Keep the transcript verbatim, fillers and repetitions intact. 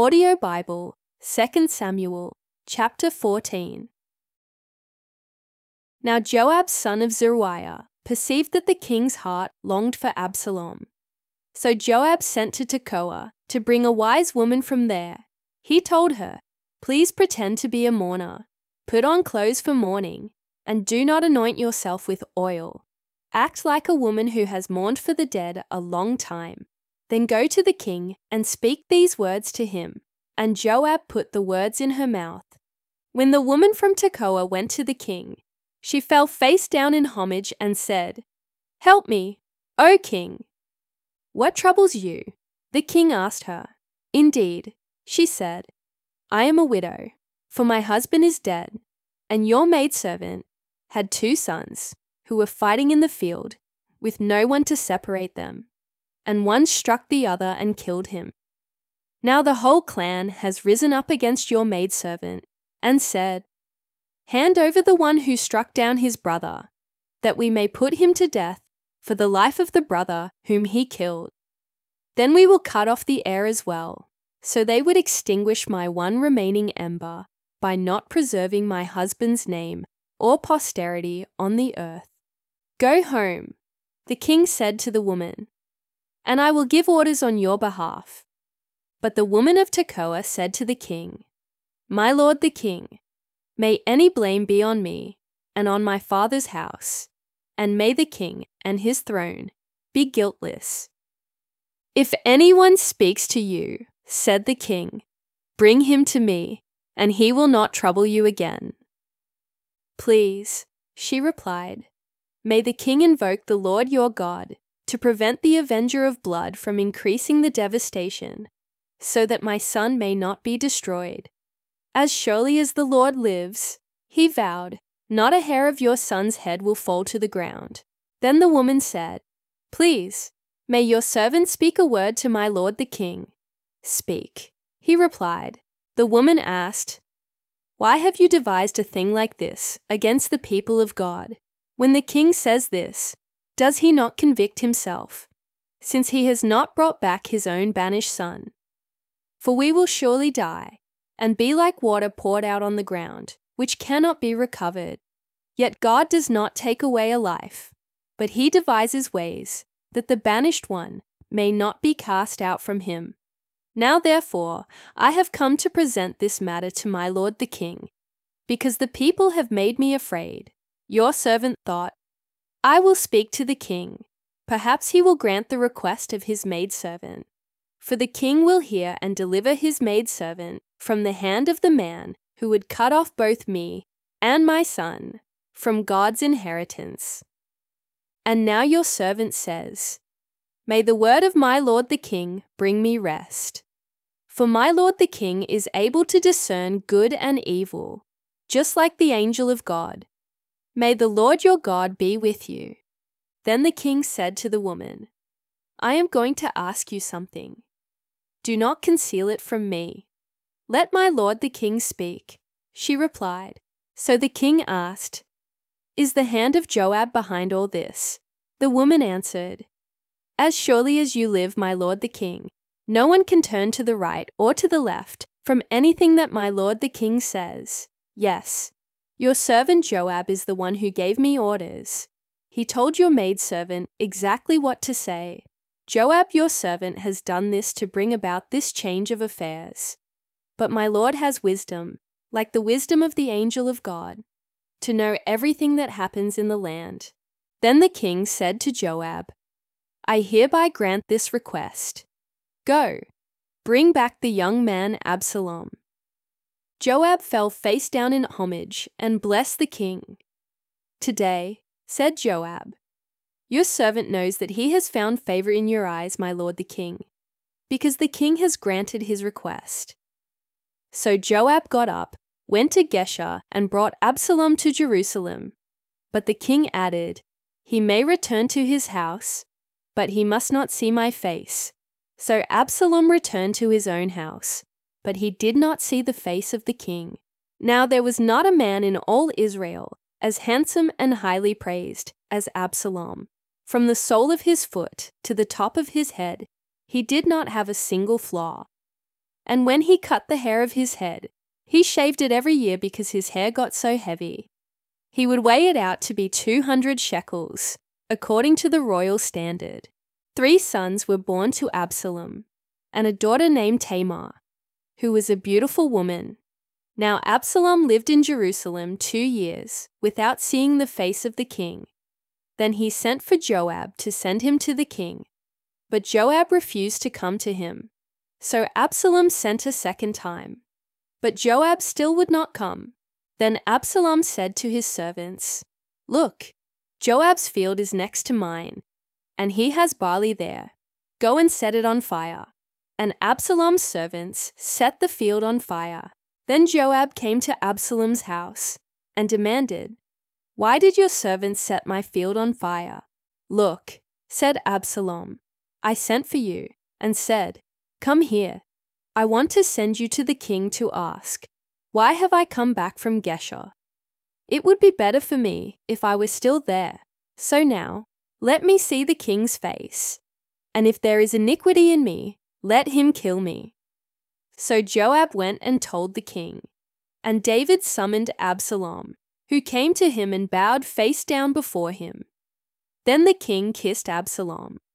Audio Bible, Second Samuel, chapter fourteen. Now Joab son of Zeruiah perceived that the king's heart longed for Absalom. So Joab sent to Tekoa to bring a wise woman from there. He told her, "Please pretend to be a mourner. Put on clothes for mourning, and do not anoint yourself with oil. Act like a woman who has mourned for the dead a long time. Then go to the king and speak these words to him." And Joab put the words in her mouth. When the woman from Tekoa went to the king, she fell face down in homage and said, "Help me, O king." "What troubles you?" the king asked her. "Indeed," she said, "I am a widow, for my husband is dead, and your maidservant had two sons who were fighting in the field with no one to separate them, and one struck the other and killed him. Now the whole clan has risen up against your maidservant and said, 'Hand over the one who struck down his brother, that we may put him to death for the life of the brother whom he killed. Then we will cut off the heir as well.' So they would extinguish my one remaining ember by not preserving my husband's name or posterity on the earth. Go home," the king said to the woman, "and I will give orders on your behalf." But the woman of Tekoa said to the king, "My lord the king, may any blame be on me and on my father's house, and may the king and his throne be guiltless." "If anyone speaks to you," said the king, "bring him to me, and he will not trouble you again." "Please," she replied, "may the king invoke the Lord your God to prevent the avenger of blood from increasing the devastation, so that my son may not be destroyed. As surely as the Lord lives," he vowed, "not a hair of your son's head will fall to the ground." Then the woman said, "Please, may your servant speak a word to my lord the king." "Speak," he replied. The woman asked, "Why have you devised a thing like this against the people of God? When the king says this, does he not convict himself, since he has not brought back his own banished son? For we will surely die, and be like water poured out on the ground, which cannot be recovered. Yet God does not take away a life, but he devises ways that the banished one may not be cast out from him. Now therefore I have come to present this matter to my lord the king, because the people have made me afraid. Your servant thought, 'I will speak to the king. Perhaps he will grant the request of his maidservant.' For the king will hear and deliver his maidservant from the hand of the man who would cut off both me and my son from God's inheritance. And now your servant says, 'May the word of my lord the king bring me rest.' For my lord the king is able to discern good and evil, just like the angel of God. May the Lord your God be with you." Then the king said to the woman, "I am going to ask you something. Do not conceal it from me. Let my lord the king speak." She replied. So the king asked, "Is the hand of Joab behind all this?" The woman answered, "As surely as you live, my lord the king, no one can turn to the right or to the left from anything that my lord the king says. Yes, your servant Joab is the one who gave me orders. He told your maidservant exactly what to say. Joab your servant has done this to bring about this change of affairs. But my lord has wisdom, like the wisdom of the angel of God, to know everything that happens in the land." Then the king said to Joab, "I hereby grant this request. Go, bring back the young man Absalom." Joab fell face down in homage and blessed the king. "Today," said Joab, "your servant knows that he has found favor in your eyes, my lord the king, because the king has granted his request." So Joab got up, went to Geshur, and brought Absalom to Jerusalem. But the king added, "He may return to his house, but he must not see my face." So Absalom returned to his own house, but he did not see the face of the king. Now there was not a man in all Israel as handsome and highly praised as Absalom. From the sole of his foot to the top of his head, he did not have a single flaw. And when he cut the hair of his head, he shaved it every year because his hair got so heavy. He would weigh it out to be two hundred shekels, according to the royal standard. Three sons were born to Absalom, and a daughter named Tamar, who was a beautiful woman. Now Absalom lived in Jerusalem two years without seeing the face of the king. Then he sent for Joab to send him to the king, but Joab refused to come to him. So Absalom sent a second time, but Joab still would not come. Then Absalom said to his servants, "Look, Joab's field is next to mine, and he has barley there. Go and set it on fire." And Absalom's servants set the field on fire. Then Joab came to Absalom's house and demanded, "Why did your servants set my field on fire?" "Look," said Absalom, "I sent for you and said, 'Come here. I want to send you to the king to ask, why have I come back from Geshur? It would be better for me if I were still there. So now, let me see the king's face. And if there is iniquity in me, let him kill me.'" So Joab went and told the king. And David summoned Absalom, who came to him and bowed face down before him. Then the king kissed Absalom